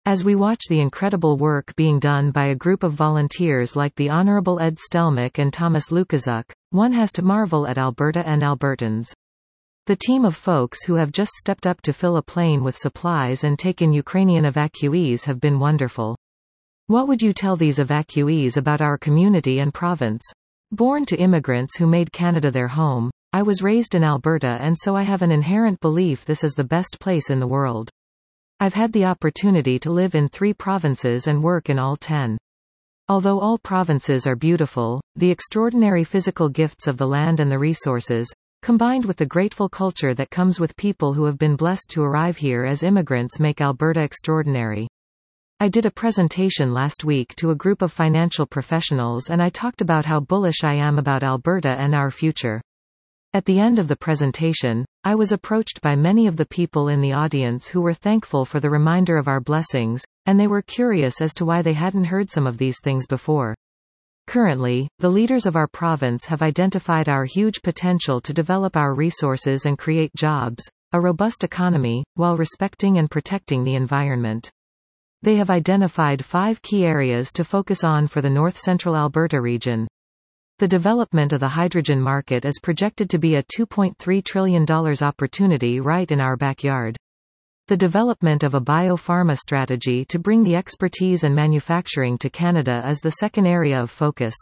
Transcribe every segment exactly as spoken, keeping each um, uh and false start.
As we watch the incredible work being done by a group of volunteers like the Honourable Ed Stelmach and Thomas Lukaszuk, one has to marvel at Alberta and Albertans. The team of folks who have just stepped up to fill a plane with supplies and take in Ukrainian evacuees have been wonderful. What would you tell these evacuees about our community and province? Born to immigrants who made Canada their home, I was raised in Alberta, and so I have an inherent belief this is the best place in the world. I've had the opportunity to live in three provinces and work in all ten. Although all provinces are beautiful, the extraordinary physical gifts of the land and the resources, combined with the grateful culture that comes with people who have been blessed to arrive here as immigrants, make Alberta extraordinary. I did a presentation last week to a group of financial professionals, and I talked about how bullish I am about Alberta and our future. At the end of the presentation, I was approached by many of the people in the audience who were thankful for the reminder of our blessings, and they were curious as to why they hadn't heard some of these things before. Currently, the leaders of our province have identified our huge potential to develop our resources and create jobs, a robust economy, while respecting and protecting the environment. They have identified five key areas to focus on for the north-central Alberta region. The development of the hydrogen market is projected to be a two point three trillion dollars opportunity right in our backyard. The development of a biopharma strategy to bring the expertise and manufacturing to Canada is the second area of focus.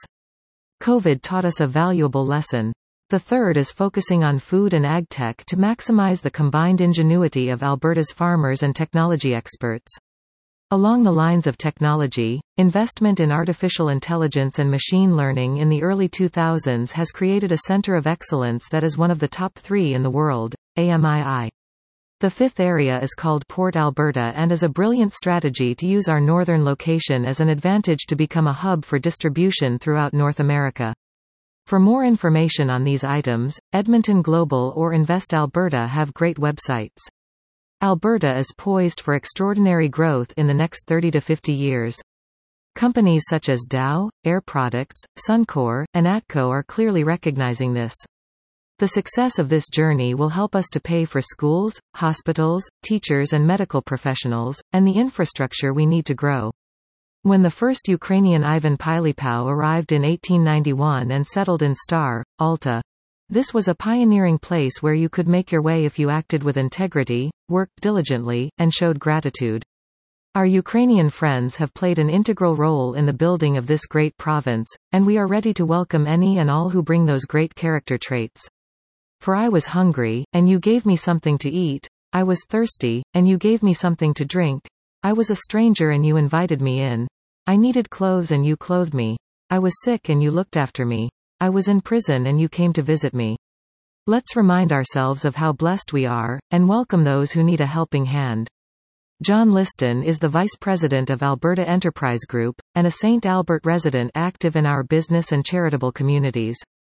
COVID taught us a valuable lesson. The third is focusing on food and ag tech to maximize the combined ingenuity of Alberta's farmers and technology experts. Along the lines of technology, investment in artificial intelligence and machine learning in the early two thousands has created a center of excellence that is one of the top three in the world, A M I I. The fifth area is called Port Alberta and is a brilliant strategy to use our northern location as an advantage to become a hub for distribution throughout North America. For more information on these items, Edmonton Global or Invest Alberta have great websites. Alberta is poised for extraordinary growth in the next thirty to fifty years. Companies such as Dow, Air Products, Suncor, and Atco are clearly recognizing this. The success of this journey will help us to pay for schools, hospitals, teachers and medical professionals, and the infrastructure we need to grow. When the first Ukrainian Ivan Pilipow arrived in eighteen ninety-one and settled in Star, Alta, this was a pioneering place where you could make your way if you acted with integrity, worked diligently, and showed gratitude. Our Ukrainian friends have played an integral role in the building of this great province, and we are ready to welcome any and all who bring those great character traits. For I was hungry, and you gave me something to eat. I was thirsty, and you gave me something to drink. I was a stranger and you invited me in. I needed clothes and you clothed me. I was sick and you looked after me. I was in prison and you came to visit me. Let's remind ourselves of how blessed we are, and welcome those who need a helping hand. John Liston is the Vice President of Alberta Enterprise Group, and a Saint Albert resident active in our business and charitable communities.